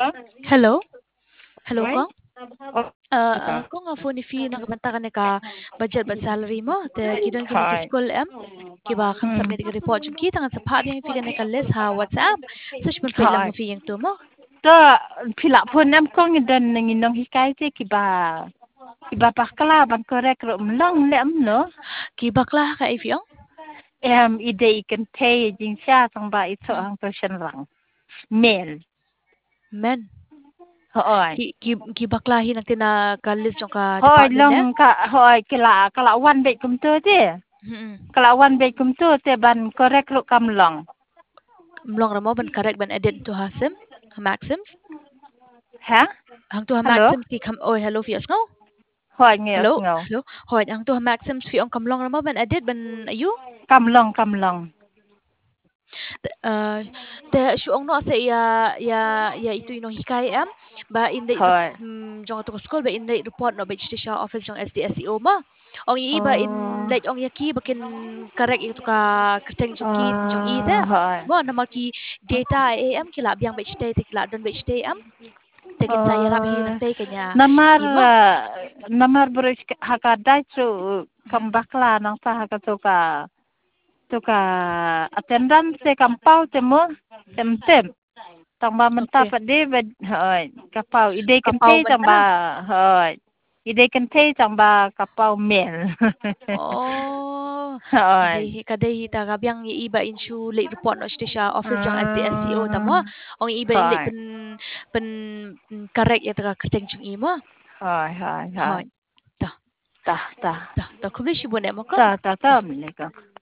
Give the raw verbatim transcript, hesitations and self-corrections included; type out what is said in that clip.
Hello? Hello Oi? ko? Oh, Ah, ka. ah, ko nga phone ni fee nakabanta ka ni ka budget ba salary mo? Te kidon kini ki Hi. school em. Kiba kang Hmm. submit ka report yung kita nga sa pa yung fee ka ni ka list ha WhatsApp. Sa man file lang Hi. mo fee yung to mo. To pila pun nam kong dan nginong hikai te kiba kiba pakla ban korek ro mlong le am no. Kibakla ka if yung? Em ide ikan te jing sia sang ba ito Hmm. ang person lang. Mail. Men. Hoi. Ki ki kibaklahin ang tina ka list yung ka Hoi department long na. ka hoi kila kala wan be kum tu te. Hmm. Kala wan be kum tu te ban korek ro kam long. Mlong ra mo ban correct ban edit to hasim. Maxims. Ha? Hang to ha Hello? maxims ki kam oi hello fias no? Hoi ngeos Hello? ngau. Hello? Hoy, ang to ha maxims fi ang kamlong ra mo ban edit ban ayu? Kam long kam long. uh, te shuong no sa ya ya ya itu ino hikay am ba inday sa Hoi. um, jong to school ba inday report no ba siya office jong S D S E O ma ong iba in Oh. like ong yaki bakin correct itu ka kerteng jong ki jong i te Uh, hoi. mo na maki data am kila biang ba stay te kila don ba stay am tekin saya rabi Uh, nagtay kanya namar ima uh, namar berush hakadai tu Mhm. kambakla nang sa hakatuka tuka attendance se kampau temo tem tem tang ba menta Okay, pa de bed hoi kapau ide kapaw kente man tang ta. ba hoi ide kente tang ba kapau mel Oh, hoi kadehi kadehi ta kabyang iiba inshu late report no siya office jang S D S C O uh, tamo. Ong iiba in late hoi pen pen correct ya ta kerteng chung imo. hoi hoi hoi Hoy. Ta ta ta ta ta kubli shi bone mo ko. ta ta ta mle